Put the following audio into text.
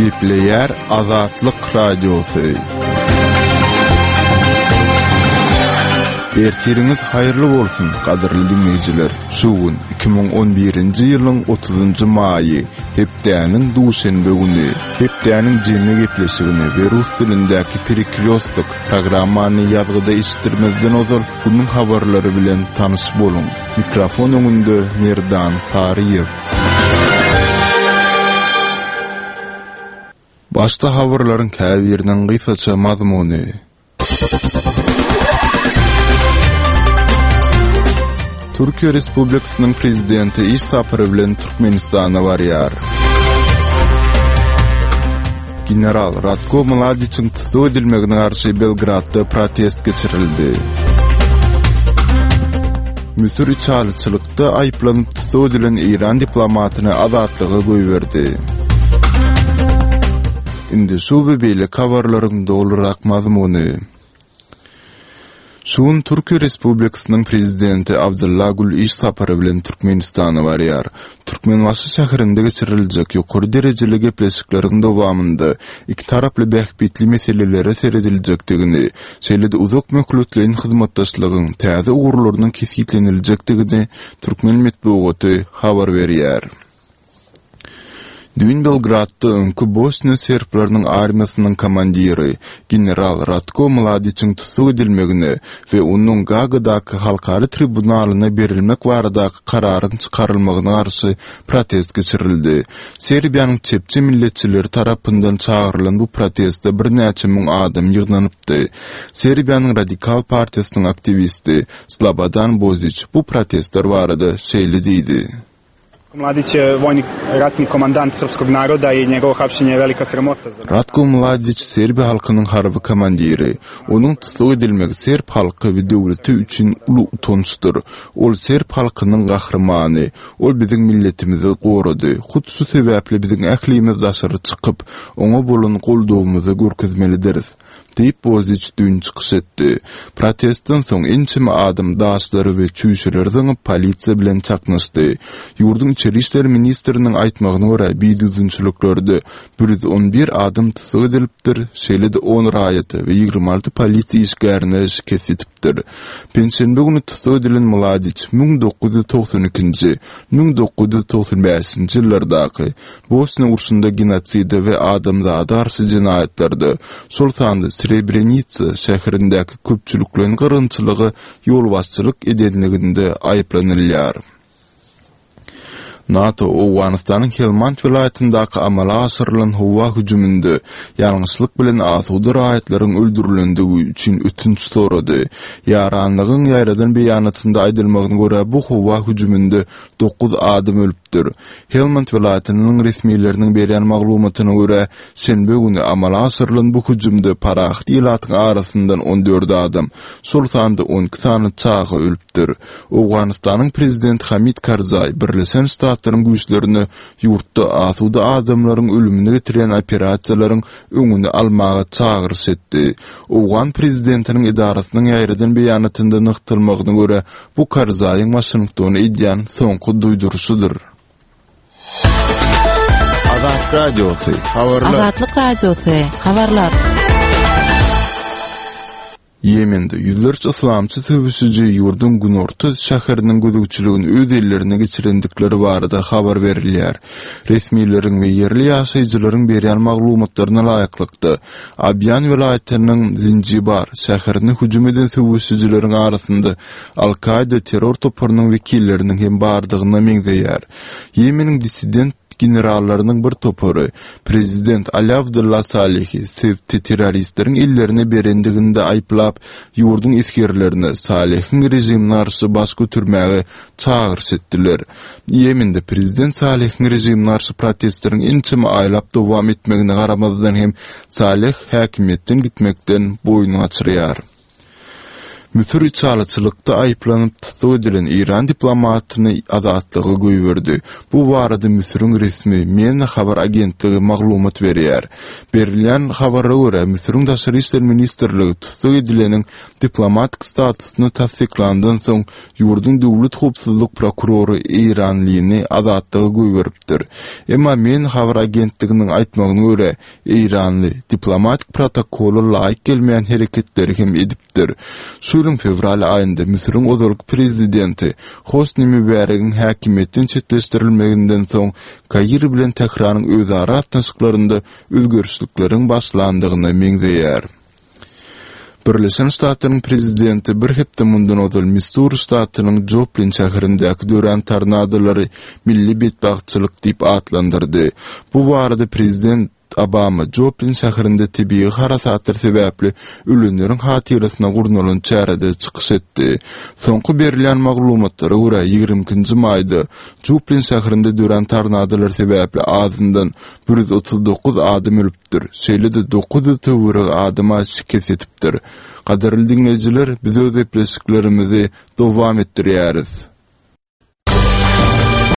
Gepleýär Azatlyk Radiosu. Ertiriniz hayırlı bolsun, kadırlı dinleyiciler. Şuun 2011-nji ýylyň 30-njy maýy, hepdäniň duşenbe güni, hepdäniň jemle gepleşigini we rus dilindäki Perikliostik programmany ýazgyda işitirmezden ozal günüň habarlary bilen tanyş bolun. Mikrofon öňünde Merdan Sariýew. Başta habarlaryň käbirinden gysaça mazmuny. Türkiýe Respublikasynyň prezidenti iş sapary bilen Türkmenistana barýar. General Ratko Mladiçiň tutup edilmegine garşy Belgradda protest geçirildi. Misri çalçylykda aýplanyp tutup edilen İran diplomatyna azatlygy goýberdi. Indi şu we beýle habarlaryň dolurak mazmuny. Şuun Türkiýe Respublikasynyň prezidenti Abdullah Gül iş sapary bilen Türkmenistana barýar. Türkmenbaşy şäherinde geçiriljek ýokary derejeli gepleşikleriň dowamında iki taraply bähbitli meselelere serediljakdygyny, şeýle-de uzak möhletlerin hyzmatdaşlygyň täze ugurlarynyň kesitleniljakdygyny Türkmen medeniýeti habar berýär. Dün Belgradda öňkü Bosniýa serblarynyň armiýasynyň komandiri general Ratko Mladiçiň tutup edilmegine we onuň Gagadaky halkary tribunalyna berilmek baradaky kararyň çykarylmagyna garşy protest geçirildi. Serbiýanyň çepçi milletçileri tarapyndan çağırılan bu protestde bir näçe müň adam ýygnanypdy. Serbiýanyň Radikal partiýasynyň aktivisti Slobodan Bozic bu protestler barada şeýle diýdi. Mladić je vojnik, ratni komandant srpskog naroda i njegovo hapšenje je velika sramota. Ratko Mladić Serbiýa halkynyň harby komandiri. Onuň tutup edilmegi Serb halky we döwleti üçin ulu utançdyr. Ol Serb halkynyň gahrymany. Ol biziň milletimizi gorudy. Hut şu sebäple biziň ählimiz daşary çykyp, oňa bolan goldugymyzy görkezmelidiz. Deyip Bozic dün çykyş etdi. Protestden soň ençime adam daşlary we çüýşülerden polisiýa bilen çaknaşdy. Ýurdun içeri işler ministriniň aýtmagyna görä biýdüzünçüliklerde 111 adam tutup edilipdir. Şeýle-de 10 raýaty we 26 polisiýa işgärine kesitipdir. Pensiýe güni tutup edilen Mladić 1992-nji, 1995-nji ýyllardaky Bosniýa urşunda genotsid we adamzada garşy jinaýatlarda şol sanda Srebrenica şäherindäki köpçülikleriň gyrynçylygy ýolbaşçylyk edenliginde aýplanylýar. NATO Owganystanyň Helmand vilayatyndaky amala aşyrylan howa hüjüminde ýalňyşlyk bilen asuda raýatlaryň öldürilendigi üçin ötünç sorady. Ýaranlygyň ýaýradan beýanatynda aýdylmagyna görä bu howa hüjüminde 9 adam ölüpdir. Helmand vilayatynyň resmiýetleriniň berýän maglumatyna görä şenbe güni amala aşyrylan bu hüjümde Parah diýlatyň arasyndan 14 adam, şol sanda 12 sany çağa ölüpdir. Owganystanyň prezidenti Hamid Karzai Birleşen Ştatlaryň güýçlerini ýurtda asuda adamlaryň ölümine getiren operasiýalaryň öňüni almaga çağırış etdi. Owgan prezidentiniň idarasynyň ýaýradan beýanatynda nykdylmagyna görä bu Karzaiň Washingtony edýän soňky duýduruşydyr. Azatlyk Radiosu, habarlar. Azatlyk Radiosu, habarlar. Yemende yüzlerce islamçı tövüsücü yurdun günorta şäheriniň gözükçüligini öz ellerine geçirendikleri barada habar berilýär. Resmiýetlerin we yerli ýaşaýjylaryň berýän maglumatlaryna laýyklykda Abyan vilayatynyň Zinjibar şäherine hüjüm eden tövüsüjüleriň arasynda Al-Qaida terror topurynyň wekilleriniň hem bardygyna meňzeýär. Yemeniň dissident generallarynyň bir topory prezident Ali Abdullah Salihi sevti terroristlerin ellerine berendiginde aýplap ýurdun eskerlerini Salihin rejimine garşy baş götürmäge çağırış etdiler. Ýemende prezident Salihin rejimine garşy protestleriň ençime aýlap dowam etmegine garamazdan hem Salih häkimetden gitmekden boyun açyrýar. Misir içalıçylykda aýplanyp tutup edilen İran diplomatyny azatlygy goýberdi. Bu barada Misiriň resmi Men habar agentligi maglumat berýär. Berilýän habara görä Misiriň Daşary işler ministrligi tutup edileniň diplomatik statusyny tasdiklandan soň ýurduň döwlet howpsuzlyk prokurory İranlyny azatlygy goýberipdir. Emma Men habar agentliginiň aýtmagyna görä İranly diplomatik protokoly laýyk gelmeýän hereketleri hem edipdir. Şuýlyň fevral aýynda Misiriň ozallyk prezidenti Hosni Mübarek'iň häkimetden çetleşdirilmeginden soň Kair bilen Tehranyň özara atnaşyklarynda özgörüşlikleriň başlandygyny meňzeýär. Birleşen Ştatlaryň prezidenti bir hepde mundan ozal Missouri ştatynyň Joplin şäherindäki dören tornadolary milli betbagtçylyk diýip atlandyrdy. Bu barada prezident Obama Joplin şäherinde tebii harasatlar sebäpli ölenleriň hatyrasyna gurnulan çärede çykyş etdi. Soňky berilýän maglumatlara görä 20-nji maýda Joplin şäherinde dören tornadolar sebäpli azyndan 139 adam ölüpdir. Şeýle-de 9 töwüreg adama şikes etipdir. Gaderli dinleyijiler, biz öz epleşiklerimizi dowam etdirýäris.